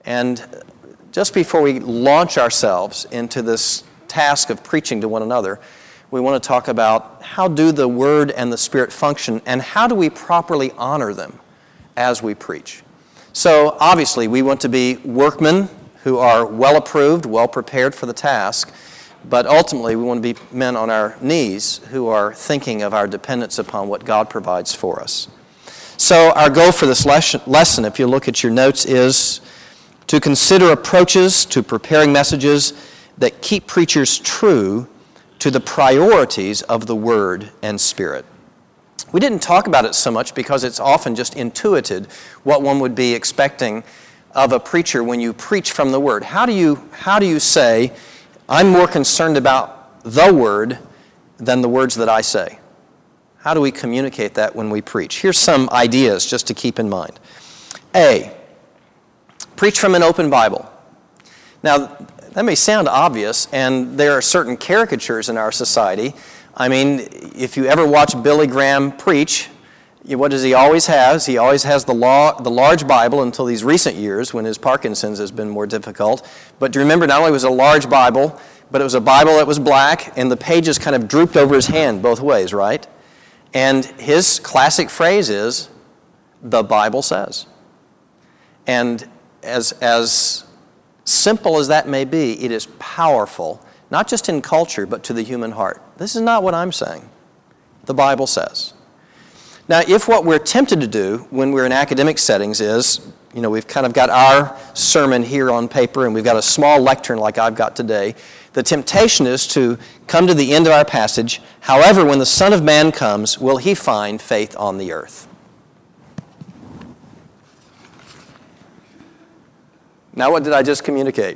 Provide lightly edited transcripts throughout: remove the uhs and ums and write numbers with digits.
And just before we launch ourselves into this task of preaching to one another, we want to talk about how do the Word and the Spirit function, and how do we properly honor them as we preach. So obviously we want to be workmen who are well approved, well prepared for the task, but ultimately we want to be men on our knees who are thinking of our dependence upon what God provides for us. So our goal for this lesson, if you look at your notes, is to consider approaches to preparing messages that keep preachers true to the priorities of the Word and Spirit. We didn't talk about it so much because it's often just intuited what one would be expecting of a preacher when you preach from the Word. How do you say, I'm more concerned about the Word than the words that I say? How do we communicate that when we preach? Here's some ideas just to keep in mind. A, preach from an open Bible. Now, that may sound obvious, and there are certain caricatures in our society. I mean, if you ever watch Billy Graham preach, what does he always have? He always has the large Bible until these recent years when his Parkinson's has been more difficult. But do you remember, not only was it a large Bible, but it was a Bible that was black, and the pages kind of drooped over his hand both ways, right? And his classic phrase is, the Bible says. And as simple as that may be, it is powerful, not just in culture, but to the human heart. This is not what I'm saying. The Bible says. Now, if what we're tempted to do when we're in academic settings is, we've kind of got our sermon here on paper and we've got a small lectern like I've got today, the temptation is to come to the end of our passage, however, when the Son of Man comes, will he find faith on the earth? Now what did I just communicate?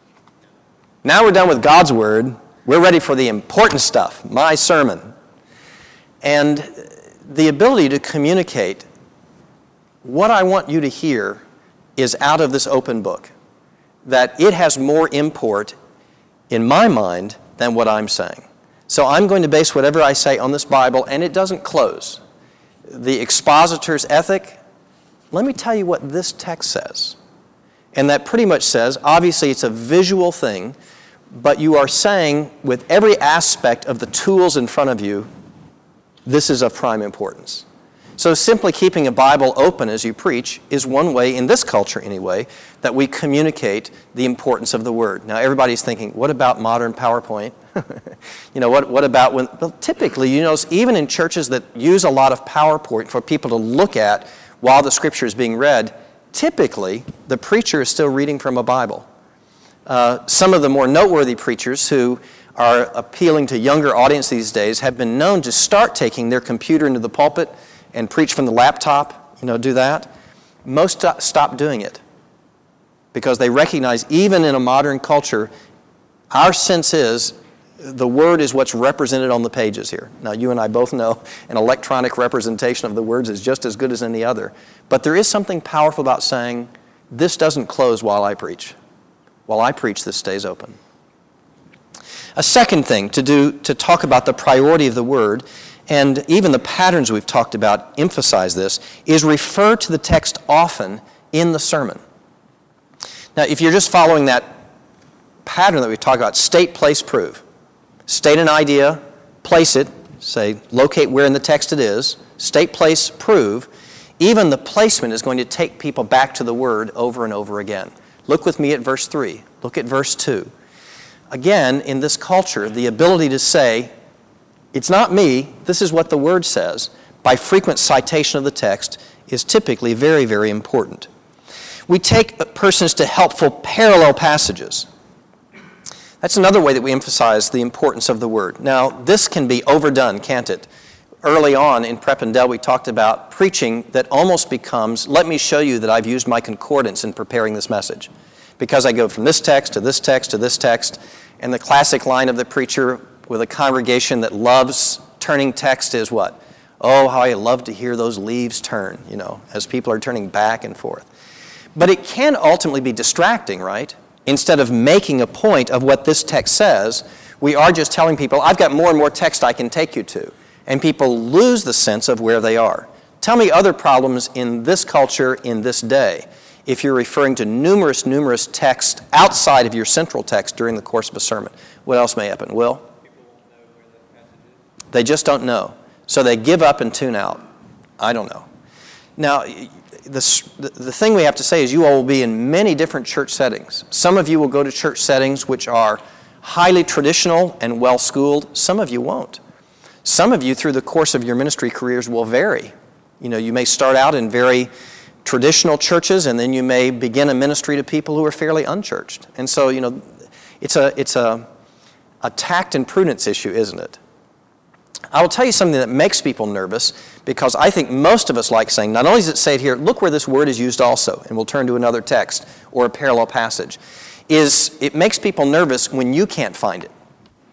Now we're done with God's Word. We're ready for the important stuff, my sermon. And the ability to communicate what I want you to hear is out of this open book. That it has more import in my mind than what I'm saying. So I'm going to base whatever I say on this Bible, and it doesn't close. The expositor's ethic, let me tell you what this text says. And that pretty much says, obviously it's a visual thing, but you are saying with every aspect of the tools in front of you, this is of prime importance. So simply keeping a Bible open as you preach is one way, in this culture anyway, that we communicate the importance of the Word. Now everybody's thinking, what about modern PowerPoint? What about when, well, typically, even in churches that use a lot of PowerPoint for people to look at while the Scripture is being read, typically the preacher is still reading from a Bible. Some of the more noteworthy preachers who are appealing to younger audience these days have been known to start taking their computer into the pulpit and preach from the laptop, do that. Most stop doing it because they recognize even in a modern culture, our sense is the Word is what's represented on the pages here. Now, you and I both know an electronic representation of the words is just as good as any other. But there is something powerful about saying, this doesn't close while I preach. While I preach, this stays open. A second thing to talk about the priority of the Word, and even the patterns we've talked about emphasize this, is refer to the text often in the sermon. Now, if you're just following that pattern that we've talked about, state, place, prove. State an idea, place it, say, locate where in the text it is, state, place, prove. Even the placement is going to take people back to the Word over and over again. Look with me at verse 3. Look at verse 2. Again, in this culture, the ability to say, it's not me, this is what the Word says, by frequent citation of the text is typically very, very important. We take persons to helpful parallel passages. That's another way that we emphasize the importance of the Word. Now, this can be overdone, can't it? Early on in Prep and Del, we talked about preaching that almost becomes, let me show you that I've used my concordance in preparing this message. Because I go from this text to this text to this text, and the classic line of the preacher with a congregation that loves turning text is what? Oh, how I love to hear those leaves turn, as people are turning back and forth. But it can ultimately be distracting, right? Instead of making a point of what this text says, we are just telling people, I've got more and more text I can take you to. And people lose the sense of where they are. Tell me other problems in this culture, in this day. if you're referring to numerous texts outside of your central text during the course of a sermon. What else may happen? Will? People won't know where the passage is. They just don't know. So they give up and tune out. I don't know. Now, the thing we have to say is you all will be in many different church settings. Some of you will go to church settings which are highly traditional and well-schooled. Some of you won't. Some of you, through the course of your ministry careers, will vary. You know, you may start out in very traditional churches, and then you may begin a ministry to people who are fairly unchurched. And so, you know, it's a tact and prudence issue, isn't it? I will tell you something that makes people nervous, because I think most of us like saying, not only does it say it here, look where this word is used also, and we'll turn to another text or a parallel passage, is it makes people nervous when you can't find it.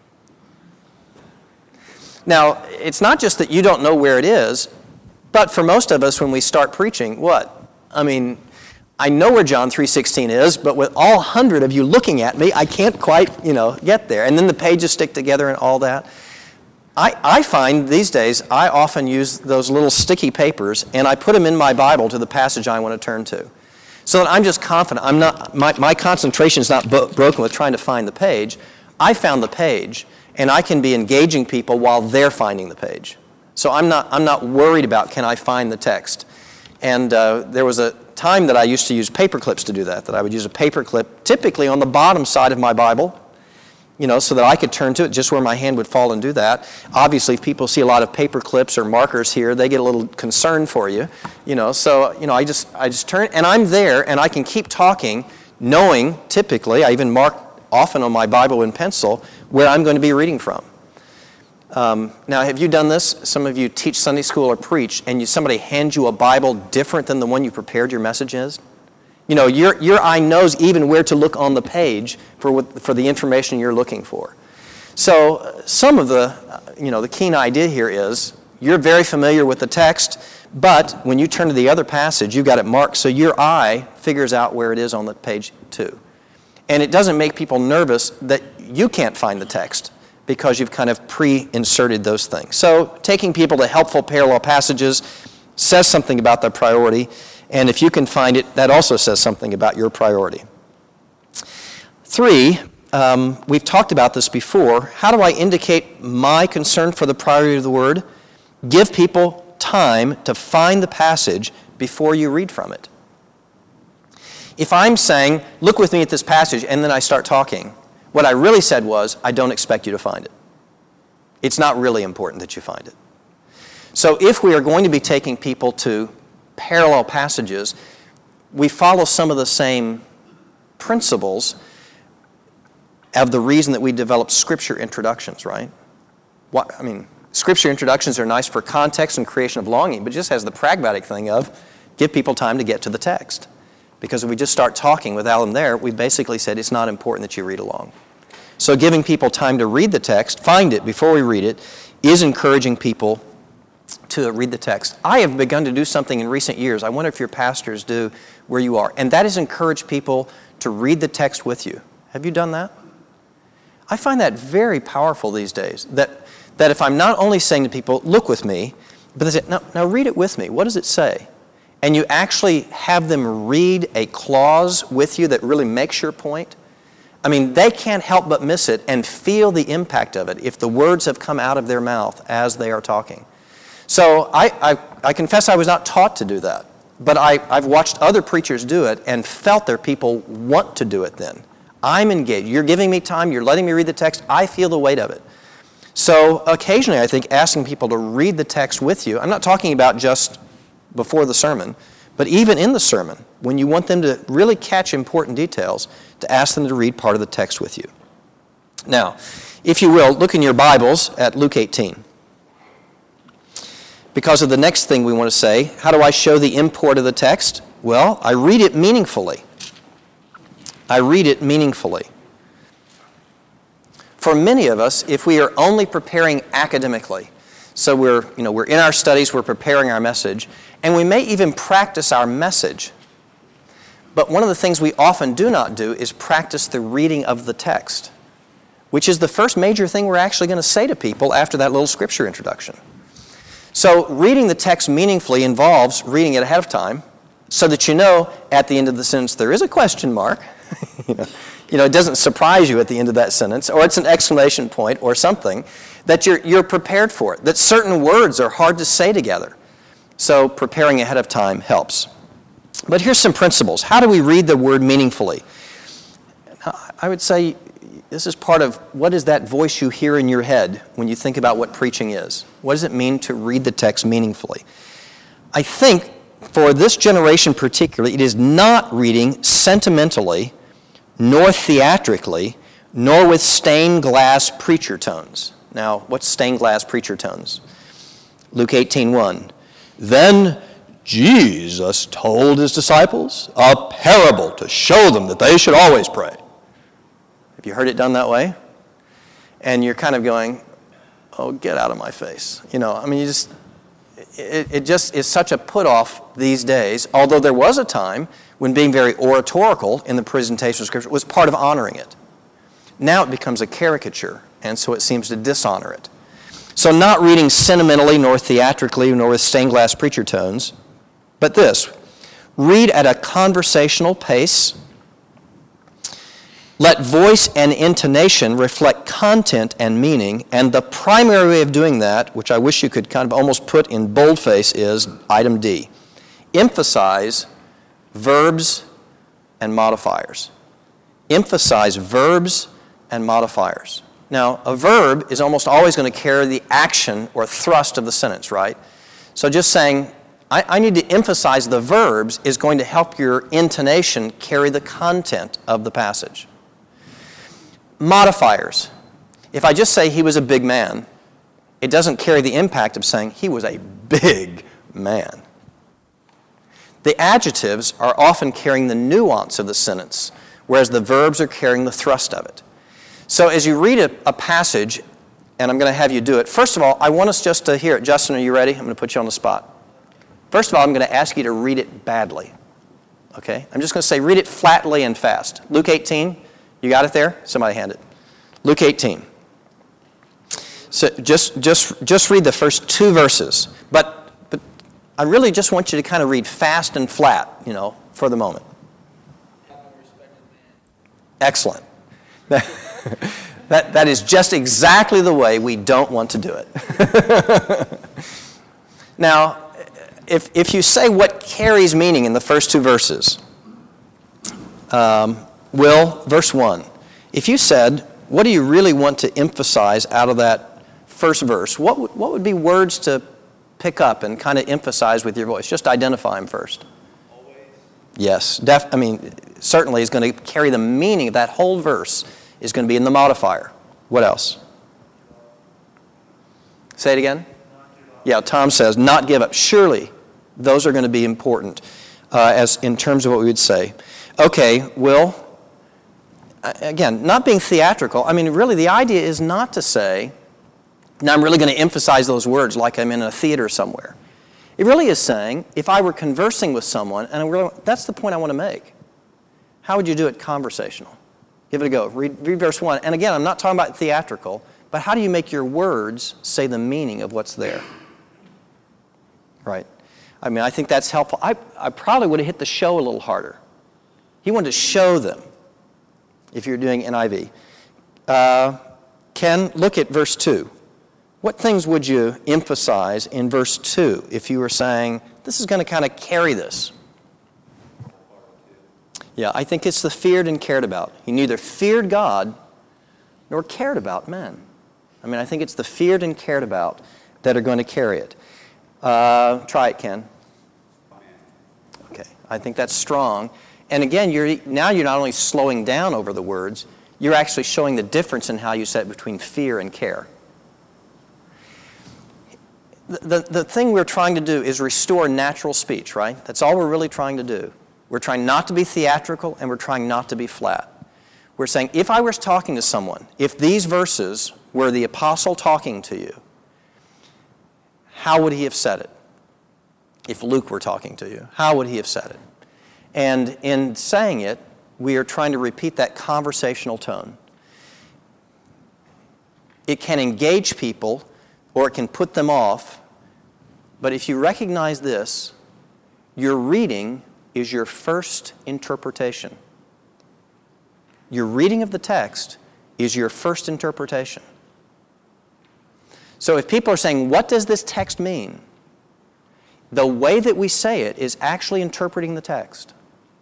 Now, it's not just that you don't know where it is, but for most of us when we start preaching, what? I mean, I know where John 3:16 is, but with all 100 of you looking at me, I can't quite, get there. And then the pages stick together and all that. I find these days I often use those little sticky papers and I put them in my Bible to the passage I want to turn to, so that I'm just confident. I'm not my concentration is not broken with trying to find the page. I found the page, and I can be engaging people while they're finding the page. So I'm not worried about, can I find the text. And there was a time that I used to use paper clips to do that I would use a paper clip typically on the bottom side of my Bible, so that I could turn to it just where my hand would fall and do that. Obviously, if people see a lot of paper clips or markers here, they get a little concerned for you, So, I just turn, and I'm there, and I can keep talking, knowing, typically, I even mark often on my Bible in pencil, where I'm going to be reading from. Now, have you done this? Some of you teach Sunday school or preach, and somebody hands you a Bible different than the one you prepared your message is? Your eye knows even where to look on the page for the information you're looking for. So some of the keen idea here is you're very familiar with the text, but when you turn to the other passage, you've got it marked so your eye figures out where it is on the page too. And it doesn't make people nervous that you can't find the text because you've kind of pre-inserted those things. So taking people to helpful parallel passages says something about their priority. And if you can find it, that also says something about your priority. 3, we've talked about this before. How do I indicate my concern for the priority of the Word? Give people time to find the passage before you read from it. If I'm saying, look with me at this passage, and then I start talking, what I really said was, I don't expect you to find it. It's not really important that you find it. So if we are going to be taking people to parallel passages, we follow some of the same principles of the reason that we develop Scripture introductions, right? Scripture introductions are nice for context and creation of longing, but it just has the pragmatic thing of give people time to get to the text. Because if we just start talking without them there, we basically said it's not important that you read along. So giving people time to read the text, find it before we read it, is encouraging people to read the text. I have begun to do something in recent years. I wonder if your pastors do where you are. And that is encourage people to read the text with you. Have you done that? I find that very powerful these days. That if I'm not only saying to people, look with me, but they say, now read it with me. What does it say? And you actually have them read a clause with you that really makes your point. They can't help but miss it and feel the impact of it if the words have come out of their mouth as they are talking. So I confess I was not taught to do that, but I've watched other preachers do it and felt their people want to do it then. I'm engaged. You're giving me time. You're letting me read the text. I feel the weight of it. So occasionally I think asking people to read the text with you, I'm not talking about just before the sermon, but even in the sermon, when you want them to really catch important details, to ask them to read part of the text with you. Now, if you will, look in your Bibles at Luke 18. Because of the next thing we want to say, how do I show the import of the text? Well, I read it meaningfully. I read it meaningfully. For many of us, if we are only preparing academically, so we're in our studies, we're preparing our message, and we may even practice our message. But one of the things we often do not do is practice the reading of the text, which is the first major thing we're actually going to say to people after that little Scripture introduction. So reading the text meaningfully involves reading it ahead of time, so that you know at the end of the sentence there is a question mark. It doesn't surprise you at the end of that sentence, or it's an exclamation point or something, that you're prepared for it, that certain words are hard to say together. So preparing ahead of time helps. But here's some principles. How do we read the word meaningfully? I would say this is part of what is that voice you hear in your head when you think about what preaching is. What does it mean to read the text meaningfully? I think for this generation particularly, it is not reading sentimentally, nor theatrically, nor with stained glass preacher tones. Now, what's stained glass preacher tones? Luke 18:1. Then Jesus told his disciples a parable to show them that they should always pray. Have you heard it done that way? And you're kind of going, oh, get out of my face. It just is such a put-off these days, although there was a time when being very oratorical in the presentation of Scripture was part of honoring it. Now it becomes a caricature, and so it seems to dishonor it. So not reading sentimentally, nor theatrically, nor with stained glass preacher tones, but this: read at a conversational pace. Let voice and intonation reflect content and meaning, and the primary way of doing that, which I wish you could kind of almost put in boldface, is item D. Emphasize verbs and modifiers. Emphasize verbs and modifiers. Now, a verb is almost always going to carry the action or thrust of the sentence, right? So just saying, I need to emphasize the verbs is going to help your intonation carry the content of the passage. Modifiers. If I just say he was a big man, it doesn't carry the impact of saying he was a big man. The adjectives are often carrying the nuance of the sentence, whereas the verbs are carrying the thrust of it. So as you read a passage, and I'm going to have you do it, first of all, I want us just to hear it. Justin, are you ready? I'm going to put you on the spot. First of all, I'm going to ask you to read it badly. Okay? I'm just going to say read it flatly and fast. Luke 18. You got it there? Somebody hand it. Luke 18. So just read the first two verses. But I really just want you to kind of read fast and flat, for the moment. Excellent. That is just exactly the way we don't want to do it. Now, if you say what carries meaning in the first two verses, verse 1. If you said, what do you really want to emphasize out of that first verse? What would be words to pick up and kind of emphasize with your voice? Just identify them first. Always. Yes. Certainly is going to carry the meaning of that whole verse is going to be in the modifier. What else? Say it again. Yeah, Tom says, not give up. Surely, those are going to be important as in terms of what we would say. Okay, Will, again, not being theatrical, really the idea is not to say, now I'm really going to emphasize those words like I'm in a theater somewhere. It really is saying, if I were conversing with someone, and that's the point I want to make. How would you do it conversational? Give it a go. Read verse 1. And again, I'm not talking about theatrical, but how do you make your words say the meaning of what's there? Right? I think that's helpful. I probably would have hit the show a little harder. He wanted to show them, if you're doing NIV. Ken, look at verse 2. What things would you emphasize in verse 2 if you were saying, this is going to kind of carry this? Yeah, I think it's the feared and cared about. He neither feared God nor cared about men. I think it's the feared and cared about that are going to carry it. Try it, Ken. Okay, I think that's strong. And again, you're not only slowing down over the words, you're actually showing the difference in how you say it between fear and care. The thing we're trying to do is restore natural speech, right? That's all we're really trying to do. We're trying not to be theatrical, and we're trying not to be flat. We're saying, if I was talking to someone, if these verses were the apostle talking to you, how would he have said it? If Luke were talking to you, how would he have said it? And in saying it, we are trying to repeat that conversational tone. It can engage people, or it can put them off, but if you recognize this, you're reading is your first interpretation. Your reading of the text is your first interpretation. So if people are saying, what does this text mean? The way that we say it is actually interpreting the text.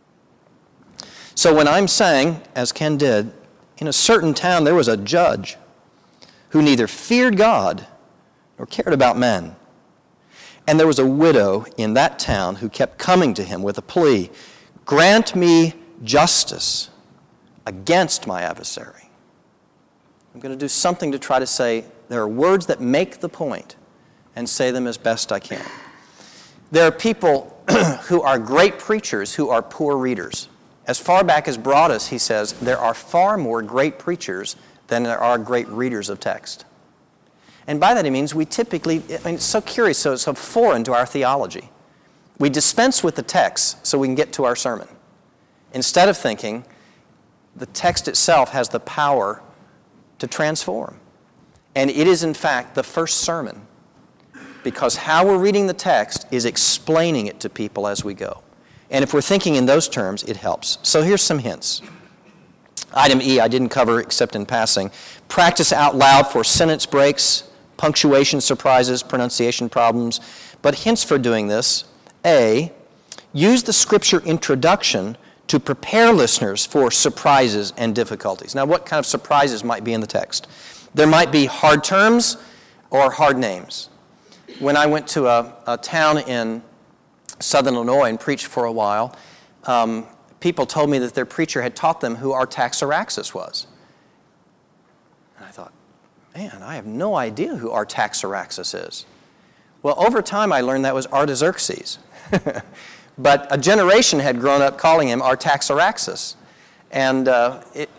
So when I'm saying, as Ken did, in a certain town there was a judge who neither feared God nor cared about men. And there was a widow in that town who kept coming to him with a plea, grant me justice against my adversary. I'm going to do something to try to say there are words that make the point and say them as best I can. There are people who are great preachers who are poor readers. As far back as Broadus, he says, there are far more great preachers than there are great readers of text. And by that he means we typically, it's so curious, so foreign to our theology. We dispense with the text so we can get to our sermon, instead of thinking the text itself has the power to transform. And it is, in fact, the first sermon, because how we're reading the text is explaining it to people as we go. And if we're thinking in those terms, it helps. So here's some hints. Item E, I didn't cover except in passing. Practice out loud for sentence breaks, punctuation surprises, pronunciation problems. But hints for doing this. A, use the scripture introduction to prepare listeners for surprises and difficulties. Now, what kind of surprises might be in the text? There might be hard terms or hard names. When I went to a town in Southern Illinois and preached for a while, people told me that their preacher had taught them who Artaxerxes was. And I thought, man, I have no idea who Artaxerxes is. Well, over time I learned that was Artaxerxes. But a generation had grown up calling him Artaxerxes. And it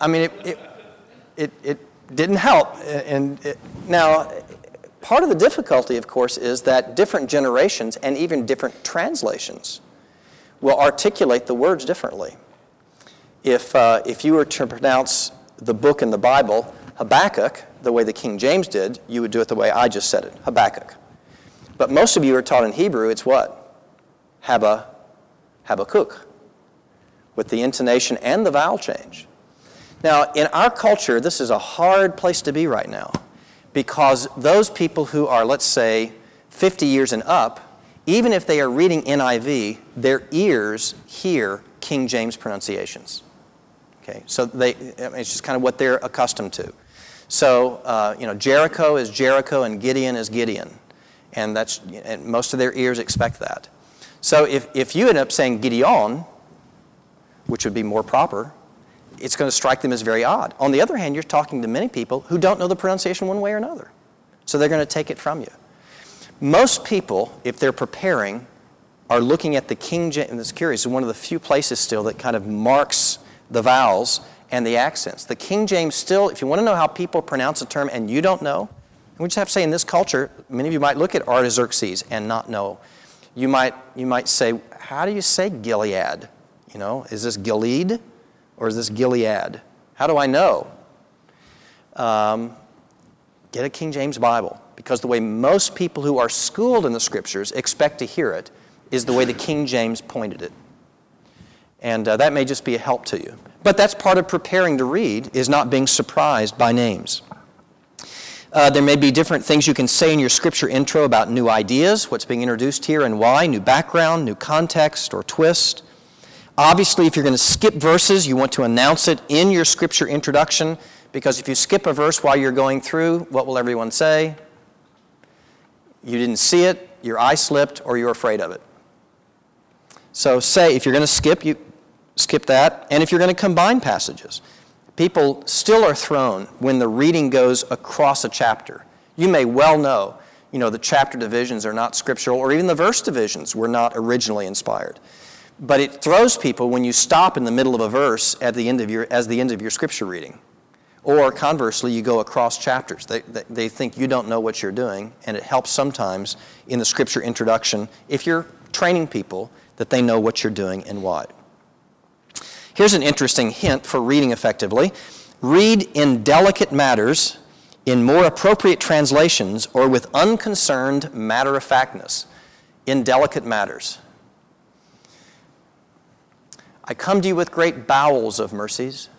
didn't help. Now, part of the difficulty, of course, is that different generations and even different translations will articulate the words differently. If you were to pronounce the book in the Bible, Habakkuk, the way the King James did, you would do it the way I just said it, Habakkuk. But most of you are taught in Hebrew, it's what? Habakkuk, with the intonation and the vowel change. Now, in our culture, this is a hard place to be right now, because those people who are, let's say, 50 years and up, even if they are reading NIV, their ears hear King James pronunciations. Okay, so it's just kind of what they're accustomed to. So, Jericho is Jericho and Gideon is Gideon, and most of their ears expect that. So if you end up saying Gideon, which would be more proper, it's going to strike them as very odd. On the other hand, you're talking to many people who don't know the pronunciation one way or another. So they're going to take it from you. Most people, if they're preparing, are looking at the King James, and it's curious, it's one of the few places still that kind of marks the vowels and the accents. The King James still, if you want to know how people pronounce a term and you don't know, and we just have to say in this culture, many of you might look at Artaxerxes and not know. You might say, how do you say Gilead? Is this Gilead or is this Gilead? How do I know? Get a King James Bible, because the way most people who are schooled in the Scriptures expect to hear it is the way the King James pointed it. And that may just be a help to you. But that's part of preparing to read, is not being surprised by names. There may be different things you can say in your Scripture intro about new ideas, what's being introduced here and why, new background, new context or twist. Obviously, if you're going to skip verses, you want to announce it in your Scripture introduction, because if you skip a verse while you're going through, what will everyone say? You didn't see it, your eye slipped, or you're afraid of it. So say, if you're going to skip, you skip that. And if you're going to combine passages, people still are thrown when the reading goes across a chapter. You may well know, the chapter divisions are not scriptural, or even the verse divisions were not originally inspired. But it throws people when you stop in the middle of a verse as the end of your Scripture reading. Or conversely, you go across chapters. They think you don't know what you're doing, and it helps sometimes in the Scripture introduction if you're training people that they know what you're doing and why. Here's an interesting hint for reading effectively. Read in delicate matters, in more appropriate translations, or with unconcerned matter-of-factness. In delicate matters. I come to you with great bowels of mercies,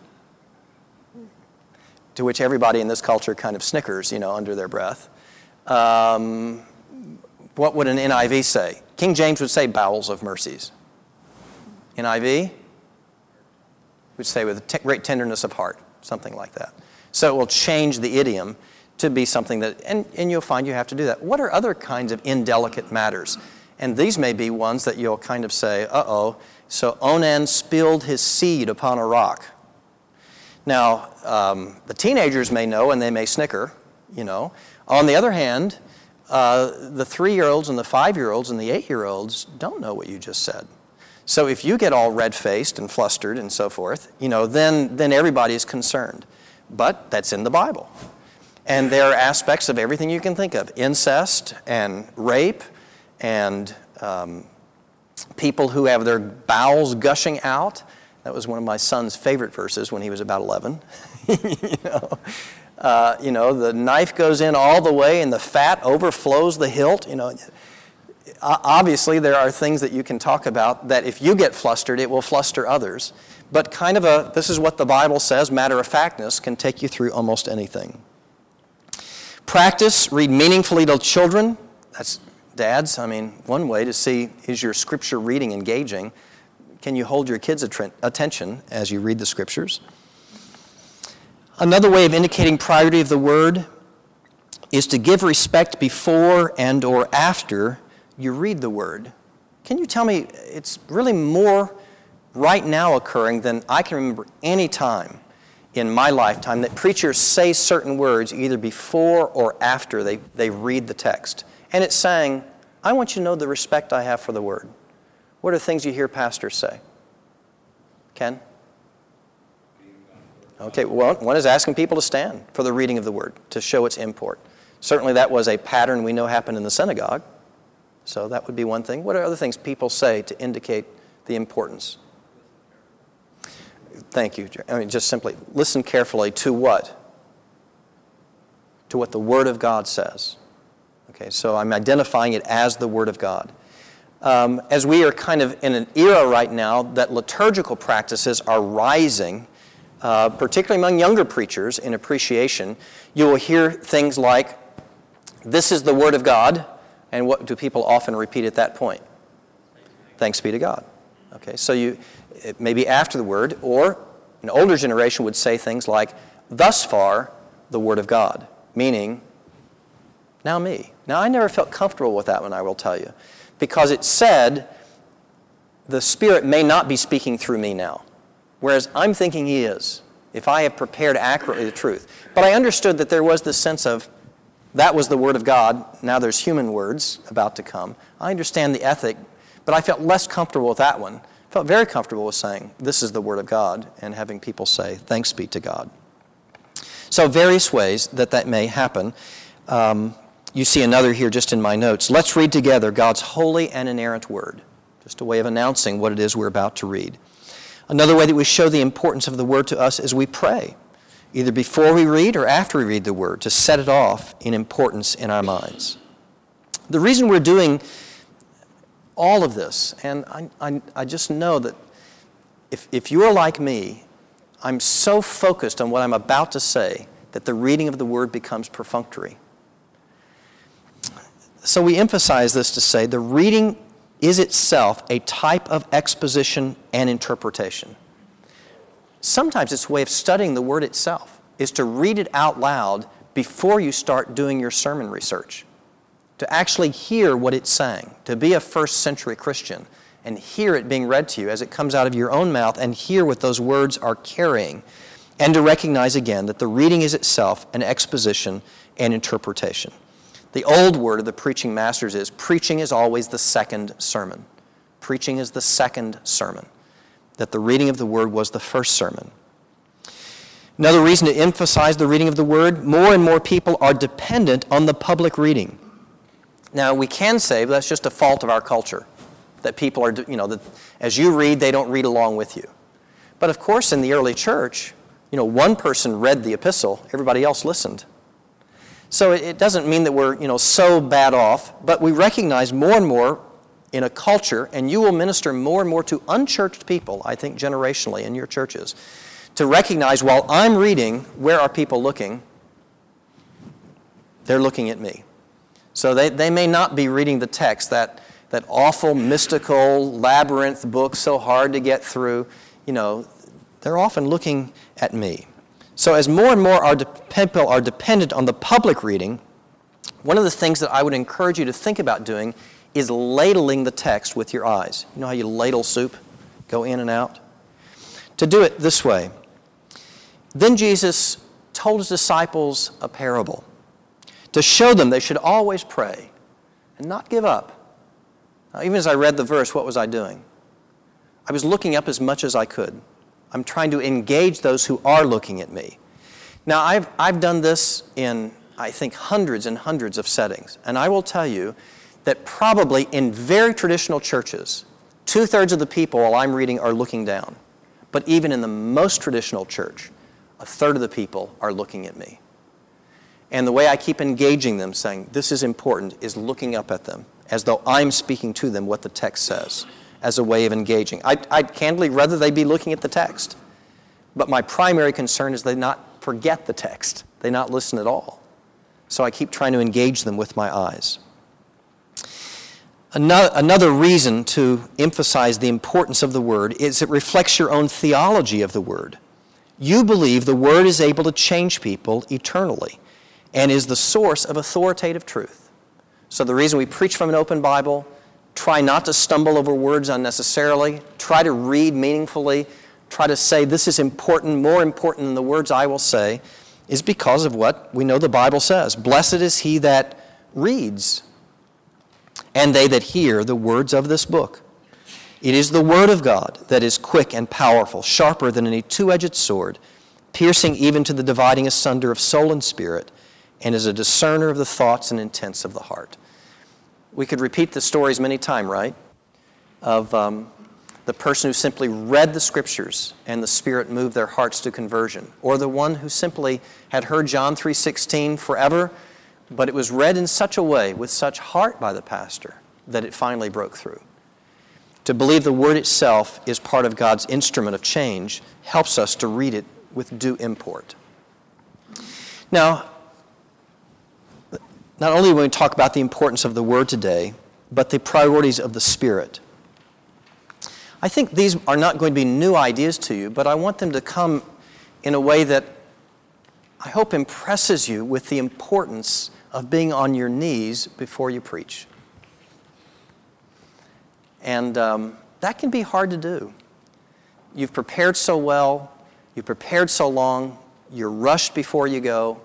to which everybody in this culture kind of snickers, under their breath. What would an NIV say? King James would say bowels of mercies. NIV would say with great tenderness of heart, something like that. So it will change the idiom to be something that, and you'll find you have to do that. What are other kinds of indelicate matters? And these may be ones that you'll kind of say, so Onan spilled his seed upon a rock. Now, the teenagers may know and they may snicker, On the other hand, the 3-year-olds and the 5-year-olds and the 8-year-olds don't know what you just said. So if you get all red-faced and flustered and so forth, then everybody is concerned. But that's in the Bible. And there are aspects of everything you can think of. Incest and rape and people who have their bowels gushing out. That was one of my son's favorite verses when he was about 11. The knife goes in all the way and the fat overflows the hilt. Obviously there are things that you can talk about that if you get flustered, it will fluster others. But this is what the Bible says, matter-of-factness can take you through almost anything. Practice, read meaningfully to children. That's dads. One way to see, is your scripture reading engaging? Can you hold your kids' attention as you read the scriptures? Another way of indicating priority of the word is to give respect before and or after you read the word. Can you tell me, it's really more right now occurring than I can remember any time in my lifetime that preachers say certain words either before or after they read the text. And it's saying, I want you to know the respect I have for the word. What are things you hear pastors say? Ken? Okay, well, one is asking people to stand for the reading of the word, to show its import. Certainly that was a pattern we know happened in the synagogue. So that would be one thing. What are other things people say to indicate the importance? Thank you. Just simply listen carefully to what? To what the Word of God says. Okay, so I'm identifying it as the Word of God. As we are kind of in an era right now that liturgical practices are rising, particularly among younger preachers in appreciation, you will hear things like, this is the Word of God, and what do people often repeat at that point? Thanks be to God. Okay, so it may be after the Word, or an older generation would say things like, thus far, the Word of God, meaning, now me. Now, I never felt comfortable with that one, I will tell you, because it said, the Spirit may not be speaking through me now, whereas I'm thinking He is, if I have prepared accurately the truth. But I understood that there was this sense of, that was the Word of God, now there's human words about to come. I understand the ethic, but I felt less comfortable with that one. I felt very comfortable with saying, this is the Word of God, and having people say, thanks be to God. So various ways that may happen. You see another here just in my notes. Let's read together God's holy and inerrant Word. Just a way of announcing what it is we're about to read. Another way that we show the importance of the Word to us is we pray, either before we read or after we read the Word, to set it off in importance in our minds. The reason we're doing all of this, and I just know that if you're like me, I'm so focused on what I'm about to say that the reading of the Word becomes perfunctory. So we emphasize this to say the reading is itself a type of exposition and interpretation. Sometimes it's a way of studying the Word itself, is to read it out loud before you start doing your sermon research, to actually hear what it's saying, to be a first-century Christian and hear it being read to you as it comes out of your own mouth and hear what those words are carrying, and to recognize again that the reading is itself an exposition and interpretation. The old word of the preaching masters is, preaching is always the second sermon. Preaching is the second sermon. That the reading of the Word was the first sermon. Another reason to emphasize the reading of the Word, more and more people are dependent on the public reading. Now, we can say that's just a fault of our culture, that people are, that as you read, they don't read along with you. But of course, in the early church, one person read the epistle, everybody else listened. So it doesn't mean that we're, so bad off, but we recognize more and more in a culture, and you will minister more and more to unchurched people, I think generationally in your churches, to recognize while I'm reading, where are people looking? They're looking at me. So they may not be reading the text, that awful, mystical, labyrinth book so hard to get through. They're often looking at me. So as more and more people are dependent on the public reading, one of the things that I would encourage you to think about doing is ladling the text with your eyes. You know how you ladle soup? Go in and out? To do it this way. Then Jesus told his disciples a parable to show them they should always pray and not give up. Now, even as I read the verse, what was I doing? I was looking up as much as I could. I'm trying to engage those who are looking at me. Now, I've done this in, I think, hundreds and hundreds of settings, and I will tell you that probably in very traditional churches, 2/3 of the people while I'm reading are looking down. But even in the most traditional church, 1/3 of the people are looking at me. And the way I keep engaging them, saying, this is important, is looking up at them, as though I'm speaking to them what the text says, as a way of engaging. I'd candidly rather they be looking at the text. But my primary concern is they not forget the text. They not listen at all. So I keep trying to engage them with my eyes. Another reason to emphasize the importance of the Word is it reflects your own theology of the Word. You believe the Word is able to change people eternally and is the source of authoritative truth. So the reason we preach from an open Bible, try not to stumble over words unnecessarily, try to read meaningfully, try to say this is important, more important than the words I will say, is because of what we know the Bible says. Blessed is he that reads, and they that hear the words of this book. It is the Word of God that is quick and powerful, sharper than any two-edged sword, piercing even to the dividing asunder of soul and spirit, and is a discerner of the thoughts and intents of the heart. We could repeat the stories many times, right? Of the person who simply read the Scriptures and the Spirit moved their hearts to conversion. Or the one who simply had heard John 3:16 forever, but it was read in such a way, with such heart by the pastor, that it finally broke through. To believe the Word itself is part of God's instrument of change helps us to read it with due import. Now, not only when we talk about the importance of the Word today, but the priorities of the Spirit. I think these are not going to be new ideas to you, but I want them to come in a way that I hope impresses you with the importance of being on your knees before you preach. And that can be hard to do. You've prepared so well, you've prepared so long, you're rushed before you go.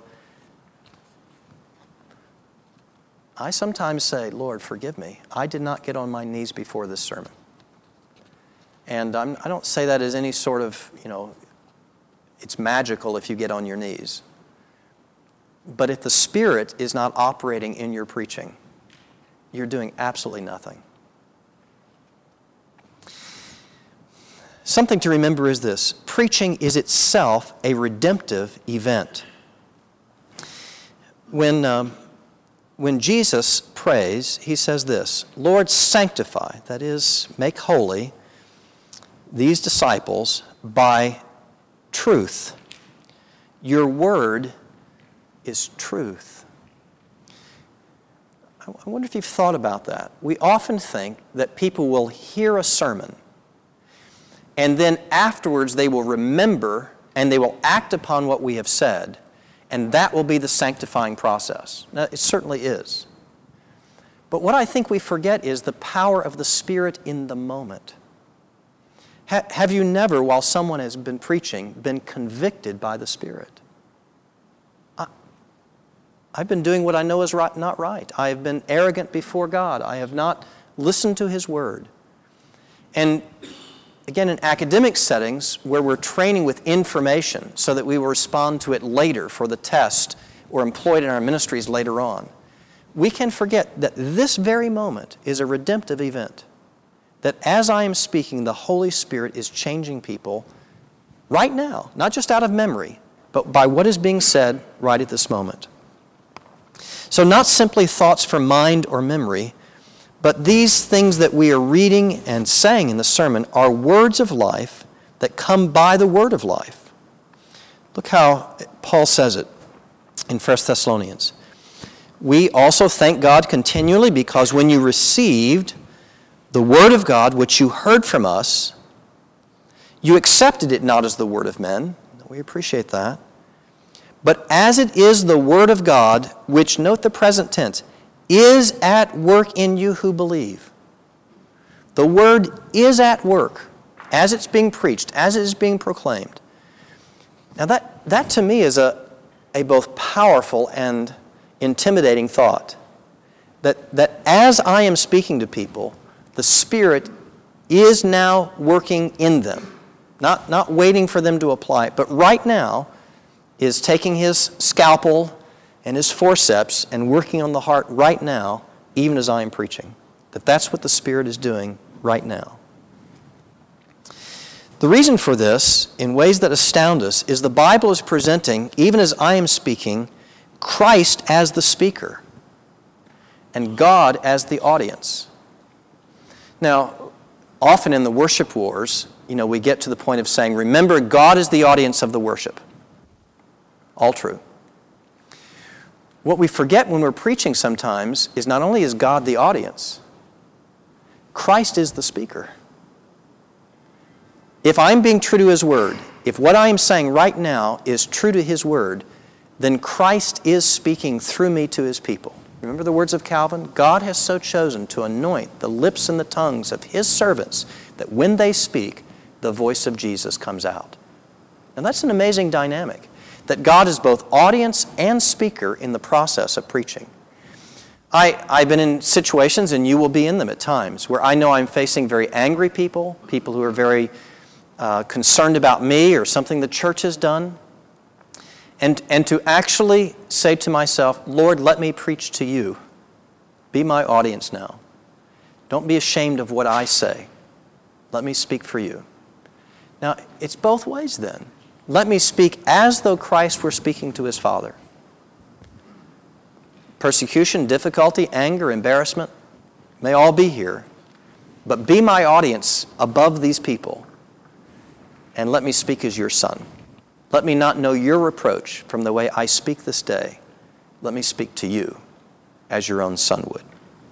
I sometimes say, Lord, forgive me. I did not get on my knees before this sermon. And I don't say that as any sort of, it's magical if you get on your knees. But if the Spirit is not operating in your preaching, you're doing absolutely nothing. Something to remember is this: preaching is itself a redemptive event. When Jesus prays, he says this: Lord, sanctify, that is, make holy, these disciples by truth. Your word is truth. I wonder if you've thought about that. We often think that people will hear a sermon and then afterwards they will remember and they will act upon what we have said, and that will be the sanctifying process. Now, it certainly is. But what I think we forget is the power of the Spirit in the moment. Have you never, while someone has been preaching, been convicted by the Spirit? I've been doing what I know is not right. I have been arrogant before God. I have not listened to His Word. And again, in academic settings where we're training with information so that we will respond to it later for the test or employed in our ministries later on, we can forget that this very moment is a redemptive event. That as I am speaking, the Holy Spirit is changing people right now, not just out of memory, but by what is being said right at this moment. So not simply thoughts from mind or memory, But these things that we are reading and saying in the sermon are words of life that come by the word of life. Look how Paul says it in 1 Thessalonians. We also thank God continually because when you received the word of God which you heard from us, you accepted it not as the word of men. We appreciate that. But as it is the word of God, which, note the present tense, is at work in you who believe. The word is at work as it's being preached, as it is being proclaimed. Now that to me is a both powerful and intimidating thought. That as I am speaking to people, the Spirit is now working in them. Not waiting for them to apply it, but right now is taking his scalpel and his forceps and working on the heart right now, even as I am preaching. That's what the Spirit is doing right now. The reason for this, in ways that astound us, is the Bible is presenting, even as I am speaking, Christ as the speaker and God as the audience. Now, often in the worship wars, we get to the point of saying, remember, God is the audience of the worship. All true. What we forget when we're preaching sometimes is not only is God the audience, Christ is the speaker. If I'm being true to His Word, if what I am saying right now is true to His Word, then Christ is speaking through me to His people. Remember the words of Calvin? God has so chosen to anoint the lips and the tongues of His servants that when they speak, the voice of Jesus comes out. And that's an amazing dynamic, that God is both audience and speaker in the process of preaching. I've been in situations, and you will be in them at times, where I know I'm facing very angry people who are very concerned about me or something the church has done. And to actually say to myself, Lord, let me preach to you. Be my audience now. Don't be ashamed of what I say. Let me speak for you. Now, it's both ways then. Let me speak as though Christ were speaking to His Father. Persecution, difficulty, anger, embarrassment may all be here, but be my audience above these people, and let me speak as your son. Let me not know your reproach from the way I speak this day. Let me speak to you as your own son would.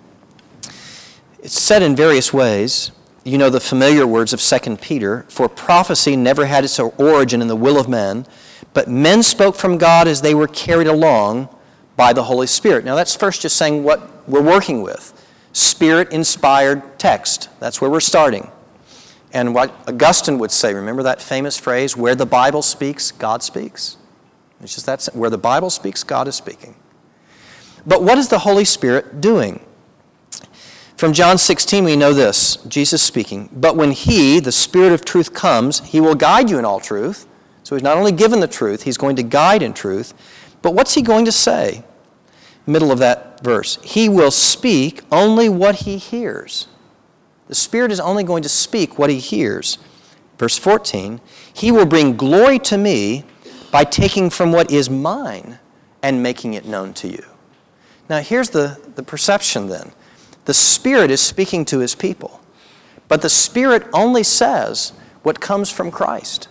It's said in various ways. You know the familiar words of 2 Peter, for prophecy never had its origin in the will of men, but men spoke from God as they were carried along by the Holy Spirit. Now that's first just saying what we're working with. Spirit-inspired text. That's where we're starting. And what Augustine would say, remember that famous phrase, where the Bible speaks, God speaks. It's just that, where the Bible speaks, God is speaking. But what is the Holy Spirit doing? From John 16, we know this, Jesus speaking, but when He, the Spirit of truth, comes, He will guide you in all truth. So He's not only given the truth, He's going to guide in truth. But what's He going to say? Middle of that verse. He will speak only what He hears. The Spirit is only going to speak what He hears. Verse 14, He will bring glory to me by taking from what is mine and making it known to you. Now here's the perception then. The Spirit is speaking to His people, but the Spirit only says what comes from Christ.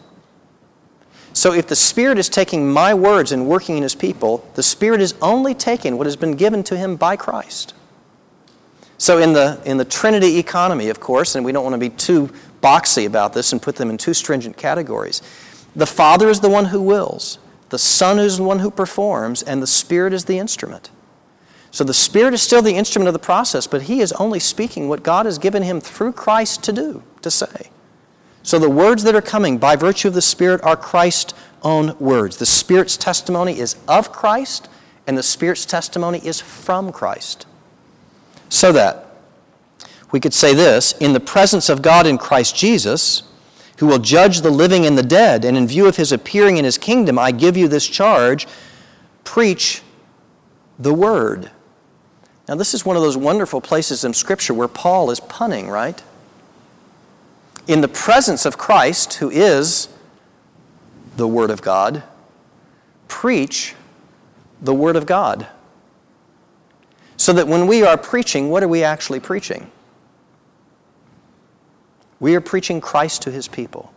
So if the Spirit is taking my words and working in His people, the Spirit is only taking what has been given to Him by Christ. So in the Trinity economy, of course, and we don't want to be too boxy about this and put them in too stringent categories, the Father is the one who wills, the Son is the one who performs, and the Spirit is the instrument. So the Spirit is still the instrument of the process, but He is only speaking what God has given Him through Christ to do, to say. So the words that are coming by virtue of the Spirit are Christ's own words. The Spirit's testimony is of Christ, and the Spirit's testimony is from Christ. So that we could say this, in the presence of God in Christ Jesus, who will judge the living and the dead, and in view of His appearing in His kingdom, I give you this charge, preach the Word. Now this is one of those wonderful places in Scripture where Paul is punning, right? In the presence of Christ, who is the Word of God, preach the Word of God. So that when we are preaching, what are we actually preaching? We are preaching Christ to His people.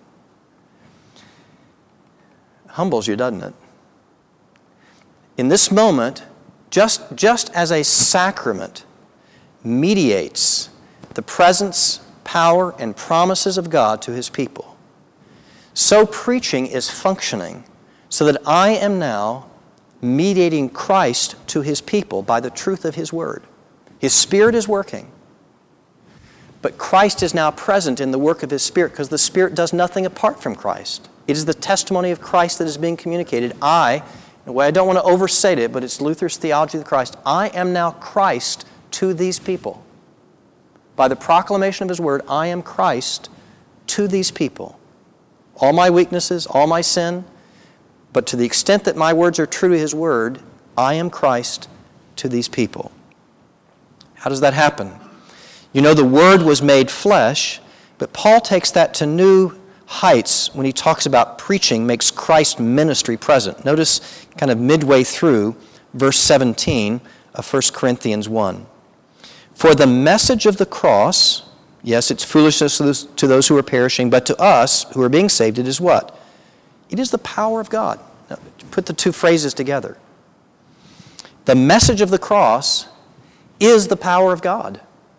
Humbles you, doesn't it? In this moment, just as a sacrament mediates the presence, power, and promises of God to His people, so preaching is functioning so that I am now mediating Christ to His people by the truth of His Word. His Spirit is working, but Christ is now present in the work of His Spirit because the Spirit does nothing apart from Christ. It is the testimony of Christ that is being communicated. In a way I don't want to overstate it, but it's Luther's theology of Christ. I am now Christ to these people. By the proclamation of His Word, I am Christ to these people. All my weaknesses, all my sin, but to the extent that my words are true to His Word, I am Christ to these people. How does that happen? You know, the Word was made flesh, but Paul takes that to new heights when he talks about preaching, makes Christ's ministry present. Notice kind of midway through verse 17 of 1 Corinthians 1. For the message of the cross, yes, it's foolishness to those who are perishing, but to us who are being saved, it is what? It is the power of God. Now, put the two phrases together. The message of the cross is the power of God.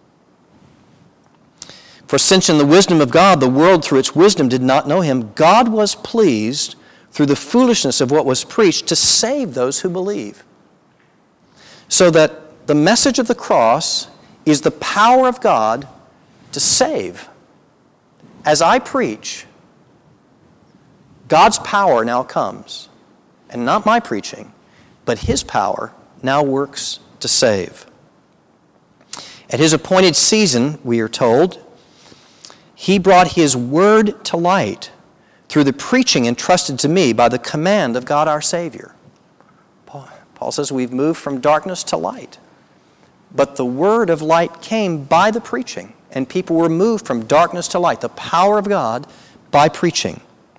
For since in the wisdom of God, the world through its wisdom did not know Him, God was pleased through the foolishness of what was preached to save those who believe. So that the message of the cross is the power of God to save. As I preach, God's power now comes, and not my preaching, but His power now works to save. At His appointed season, we are told, He brought His word to light through the preaching entrusted to me by the command of God our Savior. Paul says we've moved from darkness to light. But the word of light came by the preaching, and people were moved from darkness to light, the power of God by preaching.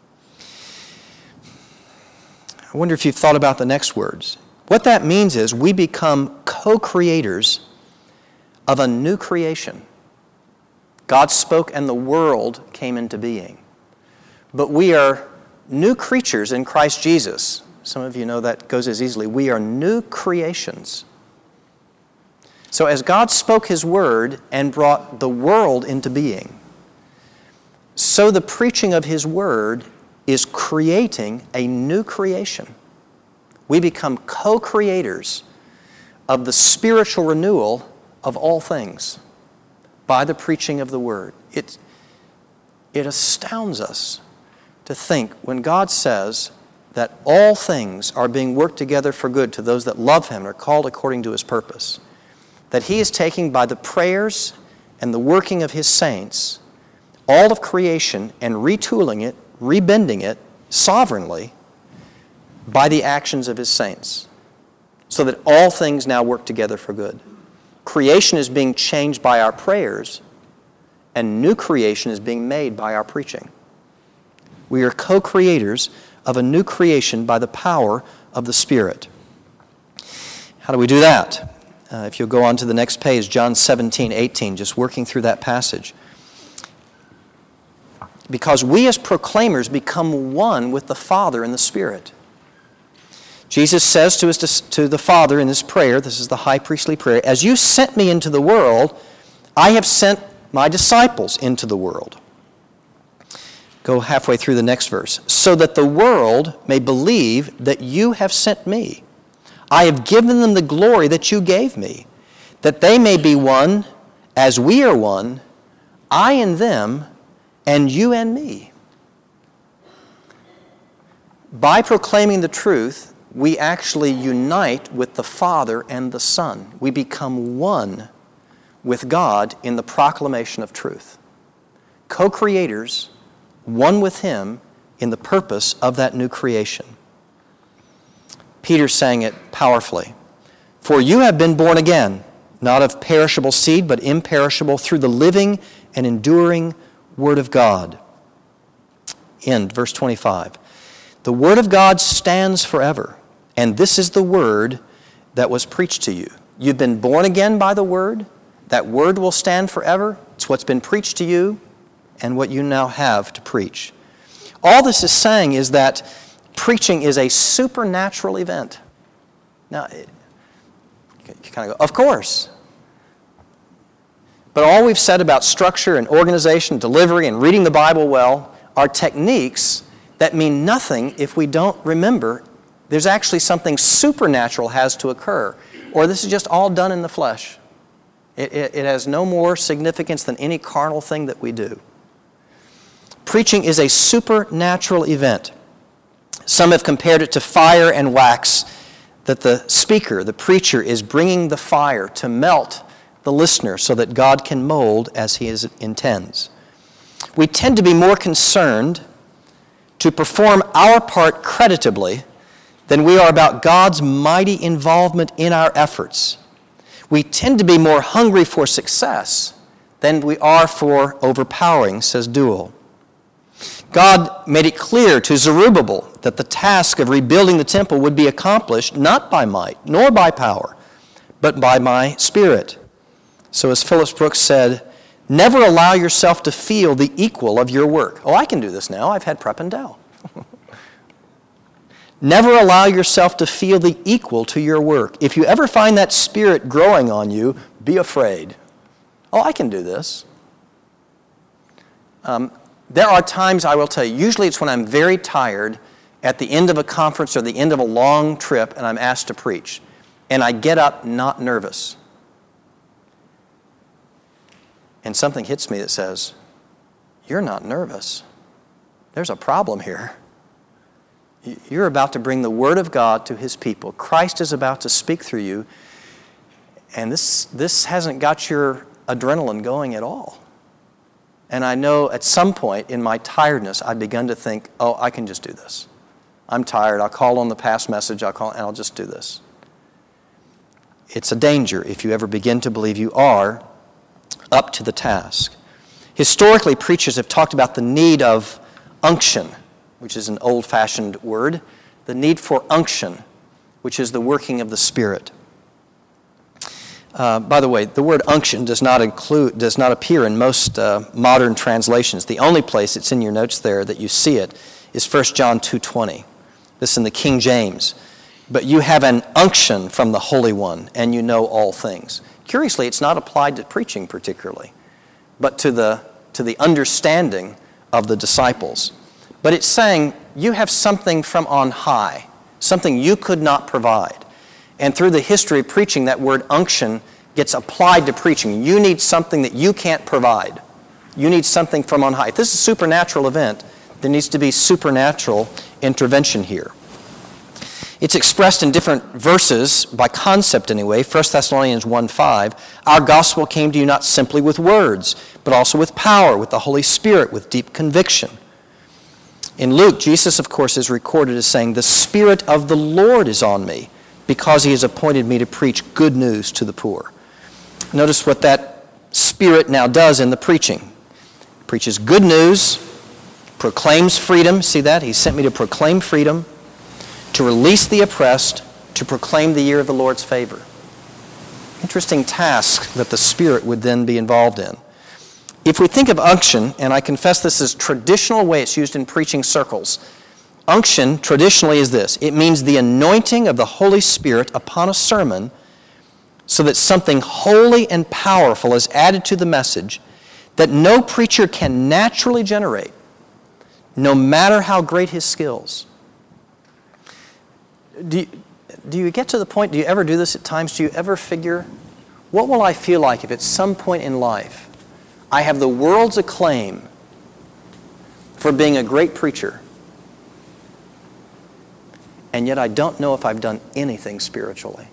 I wonder if you've thought about the next words. What that means is we become co-creators of a new creation. God spoke and the world came into being. But we are new creatures in Christ Jesus. Some of you know that goes as easily. We are new creations. So as God spoke His word and brought the world into being, so the preaching of His word is creating a new creation. We become co-creators of the spiritual renewal of all things by the preaching of the word. It astounds us to think when God says that all things are being worked together for good to those that love Him and are called according to His purpose, that He is taking by the prayers and the working of His saints all of creation and retooling it, rebending it sovereignly by the actions of His saints, so that all things now work together for good. Creation is being changed by our prayers, and new creation is being made by our preaching. We are co-creators of a new creation by the power of the Spirit. How do we do that? If you'll go on to the next page, John 17:18, just working through that passage. Because we as proclaimers become one with the Father and the Spirit. Jesus says to the Father in this prayer, this is the high priestly prayer, as you sent me into the world, I have sent my disciples into the world. Go halfway through the next verse. So that the world may believe that you have sent me. I have given them the glory that you gave me, that they may be one as we are one, I and them, and you and me. By proclaiming the truth, we actually unite with the Father and the Son. We become one with God in the proclamation of truth. Co-creators, one with Him in the purpose of that new creation. Peter sang it powerfully. For you have been born again, not of perishable seed, but imperishable, through the living and enduring Word of God. End, verse 25. The Word of God stands forever, and this is the Word that was preached to you. You've been born again by the Word. That Word will stand forever. It's what's been preached to you and what you now have to preach. All this is saying is that preaching is a supernatural event. Now, you kind of go, of course. But all we've said about structure and organization, delivery, and reading the Bible well are techniques that mean nothing if we don't remember there's actually something supernatural has to occur, or this is just all done in the flesh. It has no more significance than any carnal thing that we do. Preaching is a supernatural event. Some have compared it to fire and wax, that the speaker, the preacher, is bringing the fire to melt the listener so that God can mold as He intends. We tend to be more concerned to perform our part creditably than we are about God's mighty involvement in our efforts. We tend to be more hungry for success than we are for overpowering, says Duell. God made it clear to Zerubbabel that the task of rebuilding the temple would be accomplished not by might nor by power, but by my Spirit. So as Phillips Brooks said, never allow yourself to feel the equal of your work. Oh, I can do this now. I've had Prep and Dell. Never allow yourself to feel the equal to your work. If you ever find that spirit growing on you, be afraid. Oh, I can do this. There are times, I will tell you, usually it's when I'm very tired at the end of a conference or the end of a long trip and I'm asked to preach. And I get up not nervous. And something hits me that says, you're not nervous. There's a problem here. You're about to bring the Word of God to His people. Christ is about to speak through you. And this hasn't got your adrenaline going at all. And I know at some point in my tiredness, I've begun to think, oh, I can just do this. I'm tired. I'll call on the past message. and I'll just do this. It's a danger if you ever begin to believe you are up to the task. Historically, preachers have talked about the need of unction, which is an old-fashioned word, the need for unction, which is the working of the Spirit. By the way, the word unction does not appear in most modern translations. The only place it's in your notes there that you see it is 1 John 2:20. This is in the King James. But you have an unction from the Holy One, and you know all things. Curiously, it's not applied to preaching particularly, but to the understanding of the disciples. But it's saying you have something from on high, something you could not provide. And through the history of preaching, that word unction gets applied to preaching. You need something that you can't provide. You need something from on high. If this is a supernatural event, there needs to be supernatural intervention here. It's expressed in different verses, by concept anyway. 1 Thessalonians 1:5, our gospel came to you not simply with words, but also with power, with the Holy Spirit, with deep conviction. In Luke, Jesus, of course, is recorded as saying, the Spirit of the Lord is on me, because He has appointed me to preach good news to the poor. Notice what that Spirit now does in the preaching. Preaches good news, proclaims freedom. See that? He sent me to proclaim freedom, to release the oppressed, to proclaim the year of the Lord's favor. Interesting task that the Spirit would then be involved in. If we think of unction, and I confess this is traditional way it's used in preaching circles, unction traditionally is this. It means the anointing of the Holy Spirit upon a sermon so that something holy and powerful is added to the message that no preacher can naturally generate, no matter how great his skills. Do you get to the point, do you ever do this at times? Do you ever figure, what will I feel like if at some point in life I have the world's acclaim for being a great preacher, and yet I don't know if I've done anything spiritually?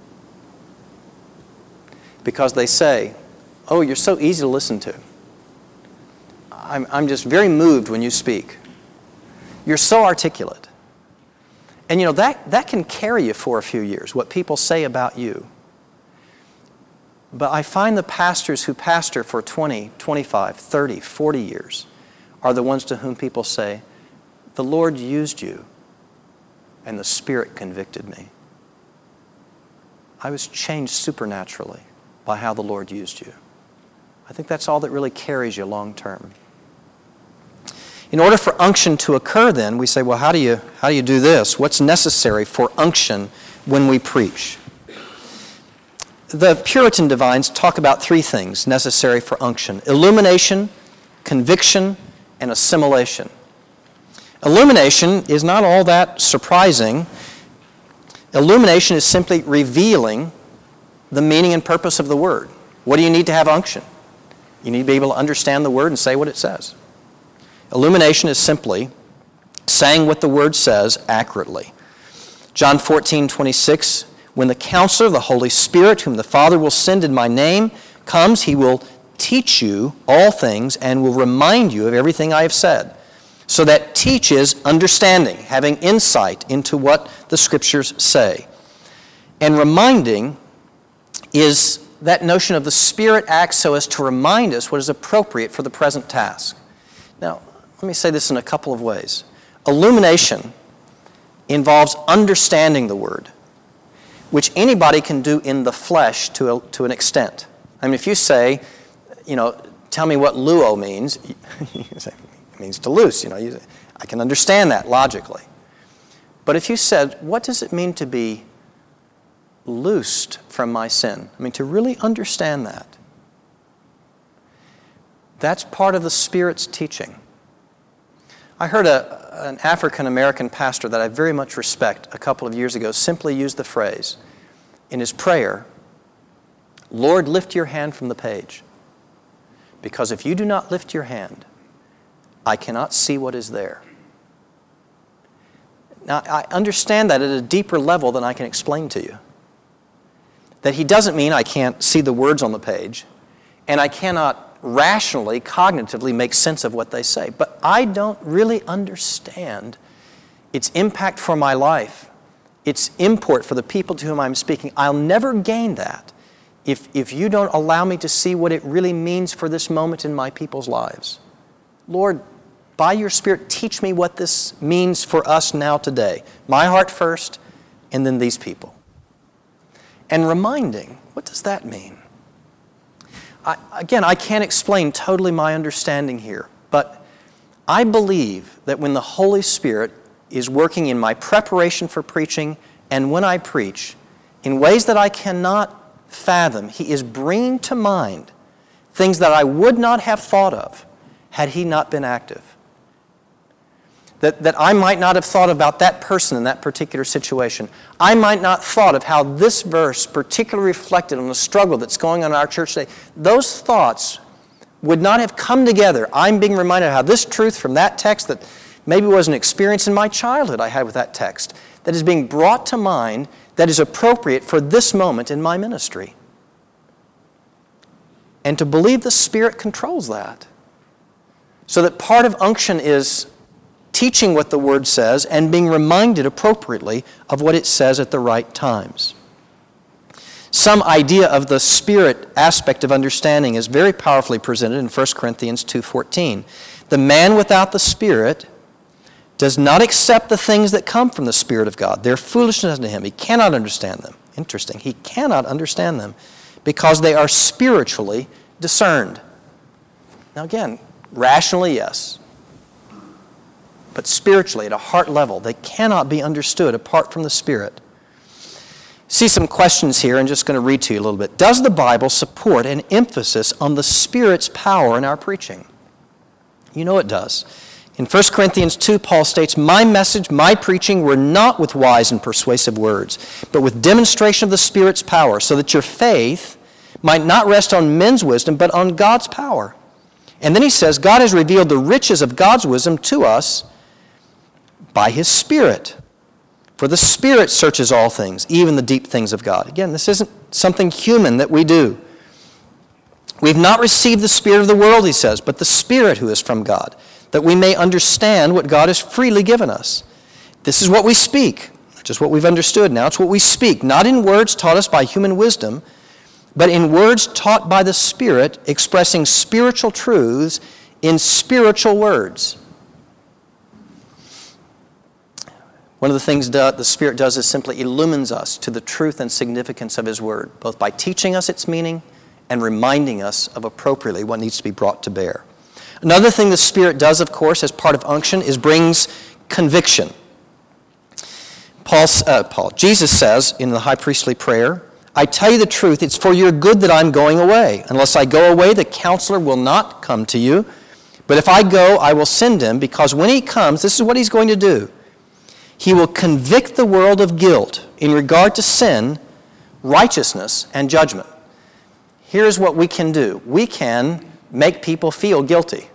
Because they say, oh, you're so easy to listen to. I'm just very moved when you speak. You're so articulate. And you know, that can carry you for a few years, what people say about you. But I find the pastors who pastor for 20, 25, 30, 40 years are the ones to whom people say, the Lord used you and the Spirit convicted me. I was changed supernaturally by how the Lord used you. I think that's all that really carries you long term. In order for unction to occur then, we say, well, how do you do this? What's necessary for unction when we preach? The Puritan divines talk about three things necessary for unction: illumination, conviction, and assimilation. Illumination is not all that surprising. Illumination is simply revealing the meaning and purpose of the Word. What do you need to have unction? You need to be able to understand the Word and say what it says. Illumination is simply saying what the Word says accurately. John 14:26, when the Counselor, the Holy Spirit, whom the Father will send in my name, comes, he will teach you all things and will remind you of everything I have said. So that teach is understanding, having insight into what the Scriptures say. And reminding is that notion of the Spirit acts so as to remind us what is appropriate for the present task. Now, let me say this in a couple of ways. Illumination involves understanding the Word, which anybody can do in the flesh to an extent. I mean, if you say, tell me what luo means, you say, it means to loose. I can understand that logically. But if you said, what does it mean to be loosed from my sin? I mean, to really understand that. That's part of the Spirit's teaching. I heard an African-American pastor that I very much respect a couple of years ago simply use the phrase in his prayer, Lord, lift your hand from the page. Because if you do not lift your hand, I cannot see what is there. Now, I understand that at a deeper level than I can explain to you. That he doesn't mean I can't see the words on the page, and I cannot rationally, cognitively make sense of what they say. But I don't really understand its impact for my life, its import for the people to whom I'm speaking. I'll never gain that if you don't allow me to see what it really means for this moment in my people's lives. Lord, by your Spirit, teach me what this means for us now today. My heart first, and then these people. And reminding, what does that mean? I can't explain totally my understanding here, but I believe that when the Holy Spirit is working in my preparation for preaching and when I preach, in ways that I cannot fathom, He is bringing to mind things that I would not have thought of had He not been active. That I might not have thought about that person in that particular situation. I might not have thought of how this verse particularly reflected on the struggle that's going on in our church today. Those thoughts would not have come together. I'm being reminded of how this truth from that text that maybe was an experience in my childhood I had with that text that is being brought to mind that is appropriate for this moment in my ministry. And to believe the Spirit controls that. So that part of unction is teaching what the Word says and being reminded appropriately of what it says at the right times. Some idea of the Spirit aspect of understanding is very powerfully presented in 1 Corinthians 2:14. The man without the Spirit does not accept the things that come from the Spirit of God. They're foolishness to him. He cannot understand them. Interesting. He cannot understand them because they are spiritually discerned. Now again, rationally, yes. But spiritually, at a heart level, they cannot be understood apart from the Spirit. See some questions here. I'm just going to read to you a little bit. Does the Bible support an emphasis on the Spirit's power in our preaching? You know it does. In 1 Corinthians 2, Paul states, my message, my preaching were not with wise and persuasive words, but with demonstration of the Spirit's power, so that your faith might not rest on men's wisdom, but on God's power. And then he says, God has revealed the riches of God's wisdom to us by His Spirit. For the Spirit searches all things, even the deep things of God. Again, this isn't something human that we do. We've not received the spirit of the world, he says, but the Spirit who is from God, that we may understand what God has freely given us. This is what we speak, not just what we've understood now. It's what we speak, not in words taught us by human wisdom, but in words taught by the Spirit, expressing spiritual truths in spiritual words. One of the things the Spirit does is simply illumines us to the truth and significance of His Word, both by teaching us its meaning and reminding us of appropriately what needs to be brought to bear. Another thing the Spirit does, of course, as part of unction is brings conviction. Jesus says in the high priestly prayer, I tell you the truth, it's for your good that I'm going away. Unless I go away, the counselor will not come to you. But if I go, I will send him, because when he comes, this is what he's going to do. He will convict the world of guilt in regard to sin, righteousness, and judgment. Here's what we can do. We can make people feel guilty.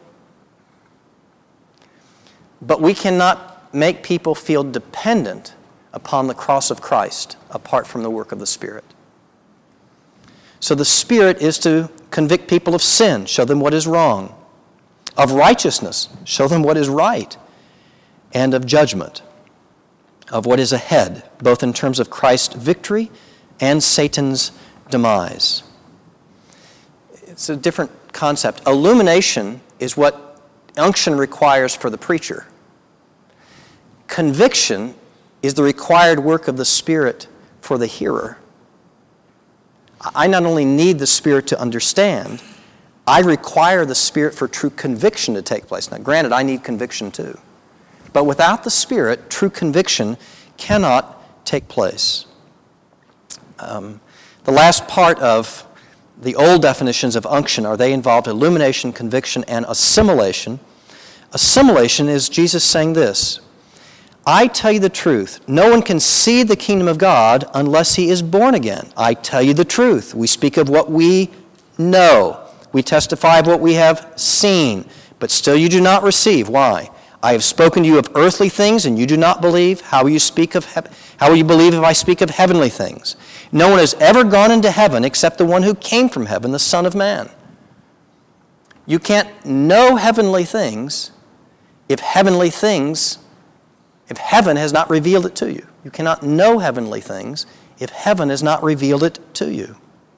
But we cannot make people feel dependent upon the cross of Christ apart from the work of the Spirit. So the Spirit is to convict people of sin, show them what is wrong, of righteousness, show them what is right, and of judgment, of what is ahead, both in terms of Christ's victory and Satan's demise. It's a different concept. Illumination is what unction requires for the preacher. Conviction is the required work of the Spirit for the hearer. I not only need the Spirit to understand, I require the Spirit for true conviction to take place. Now, granted, I need conviction too. But without the Spirit, true conviction cannot take place. The last part of the old definitions of unction they involved illumination, conviction, and assimilation. Assimilation is Jesus saying this, I tell you the truth, no one can see the kingdom of God unless he is born again. I tell you the truth. We speak of what we know. We testify of what we have seen, but still you do not receive. Why? I have spoken to you of earthly things, and you do not believe. How will you believe if I speak of heavenly things? No one has ever gone into heaven except the one who came from heaven, the Son of Man. You can't know heavenly things if heaven has not revealed it to you. You cannot know heavenly things if heaven has not revealed it to you.